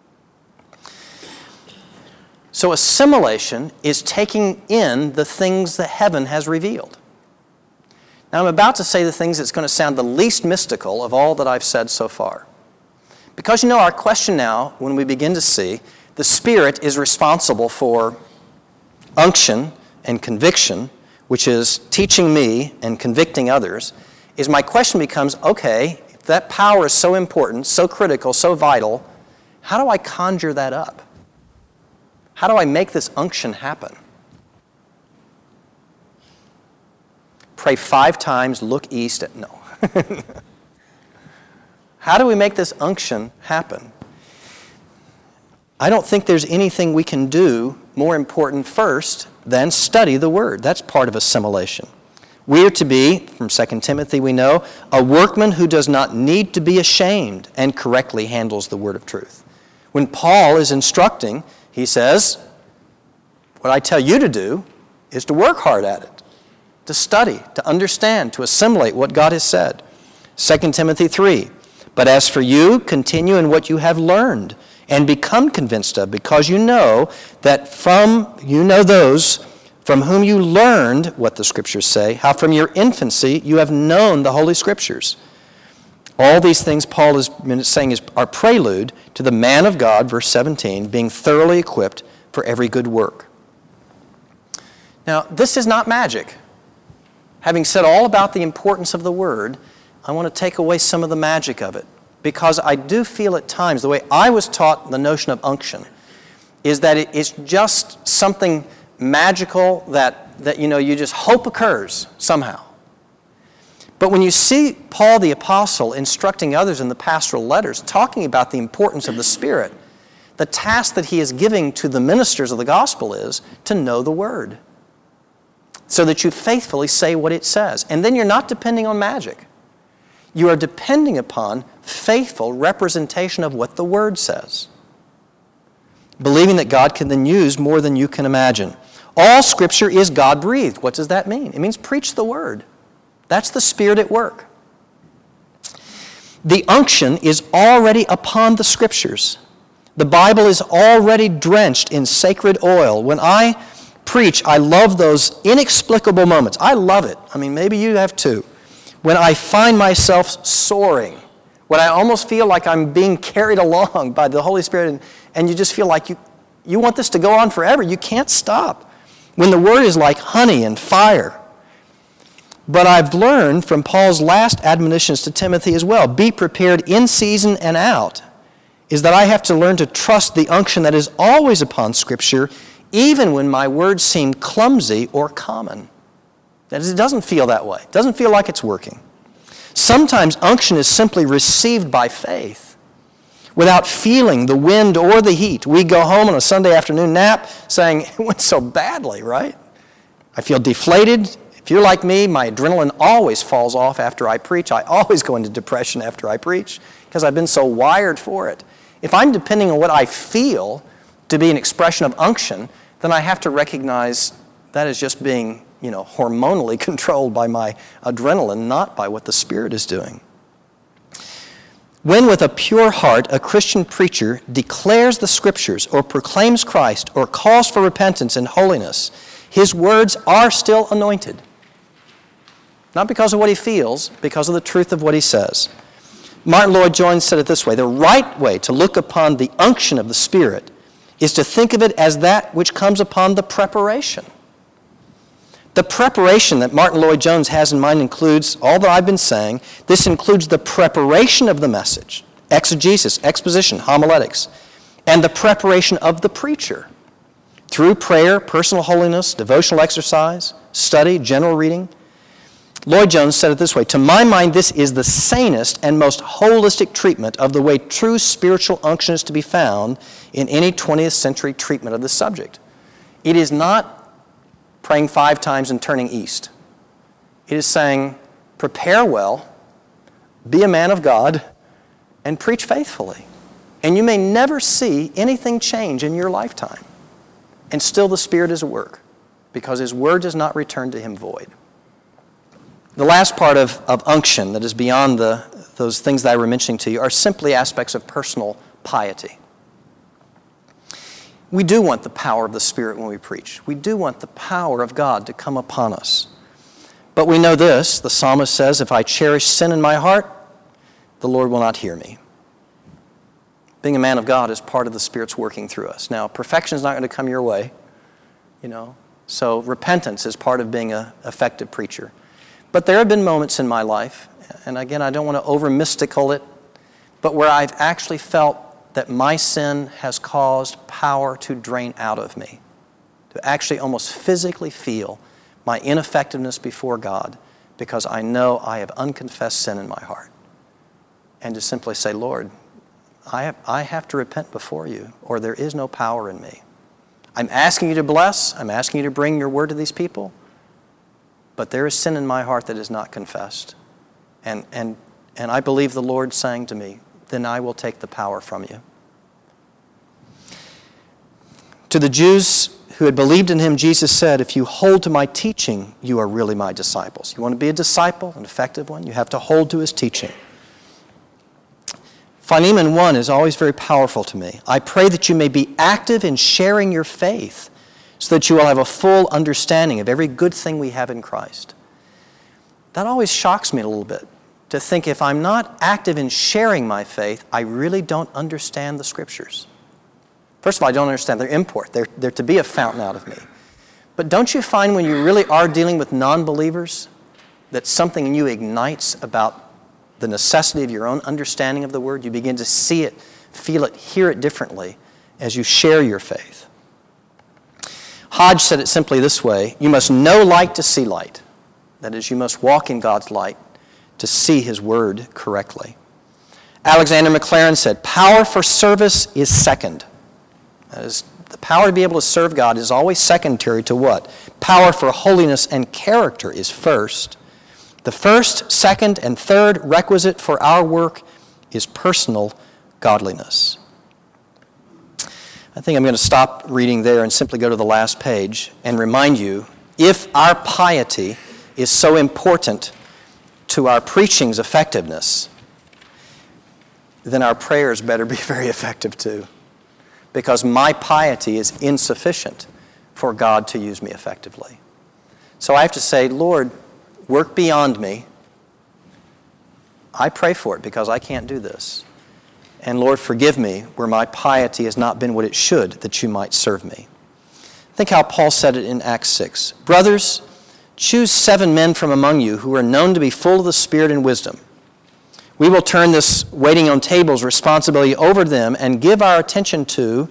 So assimilation is taking in the things that heaven has revealed. Now I'm about to say the things that's going to sound the least mystical of all that I've said so far. Because our question now, when we begin to see, the Spirit is responsible for unction and conviction, which is teaching me and convicting others, is my question becomes, okay, if that power is so important, so critical, so vital, how do I conjure that up? How do I make this unction happen? Pray 5 times, look east. No. How do we make this unction happen? I don't think there's anything we can do more important first than study the Word. That's part of assimilation. We are to be, from 2 Timothy we know, a workman who does not need to be ashamed and correctly handles the Word of truth. When Paul is instructing, he says, what I tell you to do is to work hard at it, to study, to understand, to assimilate what God has said. 2 Timothy 3, but as for you, continue in what you have learned and become convinced of, because you know those from whom you learned what the Scriptures say, how from your infancy you have known the Holy Scriptures. All these things Paul is saying are prelude to the man of God, verse 17, being thoroughly equipped for every good work. Now, this is not magic. Having said all about the importance of the Word, I want to take away some of the magic of it, because I do feel at times, the way I was taught the notion of unction, is that it's just something magical that you just hope occurs somehow. But when you see Paul the Apostle instructing others in the pastoral letters, talking about the importance of the Spirit, the task that he is giving to the ministers of the gospel is to know the Word, so that you faithfully say what it says. And then you're not depending on magic. You are depending upon faithful representation of what the Word says, believing that God can then use more than you can imagine. All Scripture is God-breathed. What does that mean? It means preach the Word. That's the Spirit at work. The unction is already upon the Scriptures. The Bible is already drenched in sacred oil. When I preach, I love those inexplicable moments. I love it. Maybe you have too. when I find myself soaring, when I almost feel like I'm being carried along by the Holy Spirit, and you just feel like you want this to go on forever. You can't stop. When the Word is like honey and fire. But I've learned from Paul's last admonitions to Timothy as well, be prepared in season and out, is that I have to learn to trust the unction that is always upon Scripture, even when my words seem clumsy or common. That is, it doesn't feel that way. It doesn't feel like it's working. Sometimes unction is simply received by faith, without feeling the wind or the heat. We go home on a Sunday afternoon nap saying, it went so badly, right? I feel deflated. If you're like me, my adrenaline always falls off after I preach. I always go into depression after I preach because I've been so wired for it. If I'm depending on what I feel to be an expression of unction, then I have to recognize that is just being, hormonally controlled by my adrenaline, not by what the Spirit is doing. When with a pure heart a Christian preacher declares the Scriptures or proclaims Christ or calls for repentance and holiness, his words are still anointed. Not because of what he feels, because of the truth of what he says. Martin Lloyd-Jones said it this way, the right way to look upon the unction of the Spirit is to think of it as that which comes upon the preparation. The preparation that Martin Lloyd-Jones has in mind includes all that I've been saying. This includes the preparation of the message, exegesis, exposition, homiletics, and the preparation of the preacher through prayer, personal holiness, devotional exercise, study, general reading. Lloyd-Jones said it this way, to my mind, this is the sanest and most holistic treatment of the way true spiritual unction is to be found in any 20th century treatment of the subject. It is not praying 5 times and turning east. It is saying, prepare well, be a man of God, and preach faithfully. And you may never see anything change in your lifetime. And still the Spirit is at work, because His Word does not return to Him void. The last part of unction that is beyond those things that I were mentioning to you are simply aspects of personal piety. We do want the power of the Spirit when we preach. We do want the power of God to come upon us. But we know this, the psalmist says, if I cherish sin in my heart, the Lord will not hear me. Being a man of God is part of the Spirit's working through us. Now, perfection is not going to come your way, so repentance is part of being an effective preacher. But there have been moments in my life, and again, I don't want to over-mystical it, but where I've actually felt that my sin has caused power to drain out of me, to actually almost physically feel my ineffectiveness before God because I know I have unconfessed sin in my heart. And to simply say, Lord, I have to repent before you, or there is no power in me. I'm asking you to bless, I'm asking you to bring your word to these people, but there is sin in my heart that is not confessed. And I believe the Lord saying to me, then I will take the power from you. To the Jews who had believed in Him, Jesus said, if you hold to my teaching, you are really my disciples. You want to be a disciple, an effective one, you have to hold to His teaching. Philemon 1 is always very powerful to me. I pray that you may be active in sharing your faith so that you will have a full understanding of every good thing we have in Christ. That always shocks me a little bit, to think if I'm not active in sharing my faith, I really don't understand the Scriptures. First of all, I don't understand their import. They're to be a fountain out of me. But don't you find when you really are dealing with non-believers that something in you ignites about the necessity of your own understanding of the Word? You begin to see it, feel it, hear it differently as you share your faith. Hodge said it simply this way, you must know light to see light. That is, you must walk in God's light to see His Word correctly. Alexander Maclaren said, power for service is second. That is, the power to be able to serve God is always secondary to what? Power for holiness and character is first. The first, second, and third requisite for our work is personal godliness. I think I'm going to stop reading there and simply go to the last page and remind you, if our piety is so important to our preaching's effectiveness, then our prayers better be very effective too. Because my piety is insufficient for God to use me effectively. So I have to say, Lord, work beyond me I pray for it because I can't do this. And Lord, forgive me where my piety has not been what it should, that you might serve me. Think how Paul said it in Acts 6. Brothers, choose 7 men from among you who are known to be full of the Spirit and wisdom. We will turn this waiting on tables responsibility over to them and give our attention to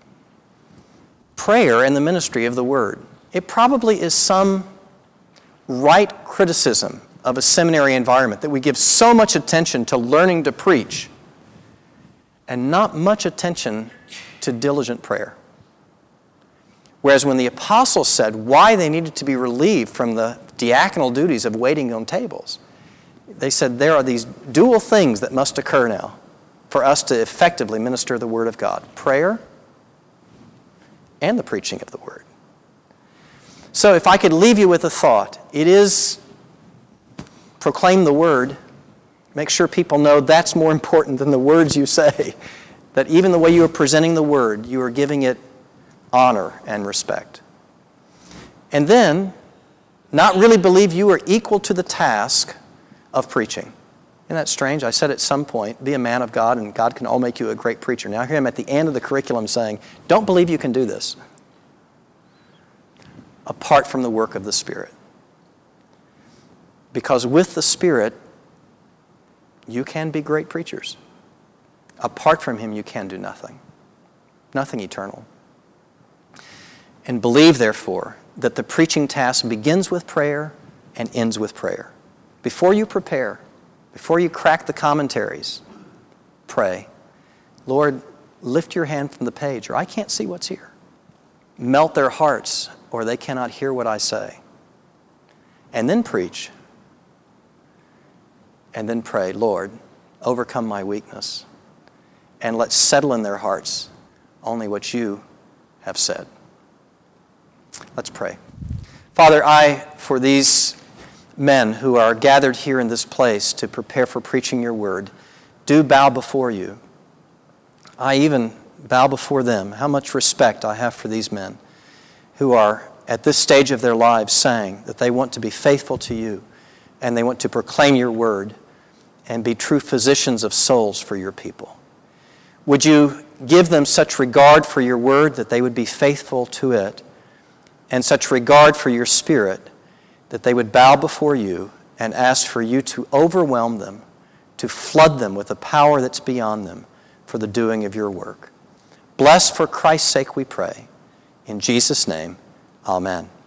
prayer and the ministry of the Word. It probably is some right criticism of a seminary environment that we give so much attention to learning to preach and not much attention to diligent prayer. Whereas when the apostles said why they needed to be relieved from the diaconal duties of waiting on tables, they said there are these dual things that must occur now for us to effectively minister the Word of God: prayer and the preaching of the Word. So if I could leave you with a thought, it is proclaim the Word. Make sure people know that's more important than the words you say. That even the way you are presenting the Word, you are giving it honor and respect. And then, not really believe you are equal to the task of preaching. Isn't that strange? I said at some point, be a man of God and God can all make you a great preacher. Now here I'm at the end of the curriculum saying, don't believe you can do this apart from the work of the Spirit. Because with the Spirit, you can be great preachers. Apart from Him, you can do nothing. Nothing eternal. And believe, therefore, that the preaching task begins with prayer and ends with prayer. Before you prepare, before you crack the commentaries, pray, Lord, lift your hand from the page, or I can't see what's here. Melt their hearts, or they cannot hear what I say. And then preach. And then pray, Lord, overcome my weakness, and let settle in their hearts only what you have said. Let's pray. Father, for these men who are gathered here in this place to prepare for preaching your word, do bow before you. I even bow before them. How much respect I have for these men who are at this stage of their lives saying that they want to be faithful to you and they want to proclaim your word and be true physicians of souls for your people. Would you give them such regard for your word that they would be faithful to it, and such regard for your Spirit that they would bow before you and ask for you to overwhelm them, to flood them with a power that's beyond them for the doing of your work. Bless for Christ's sake, we pray. In Jesus' name, amen.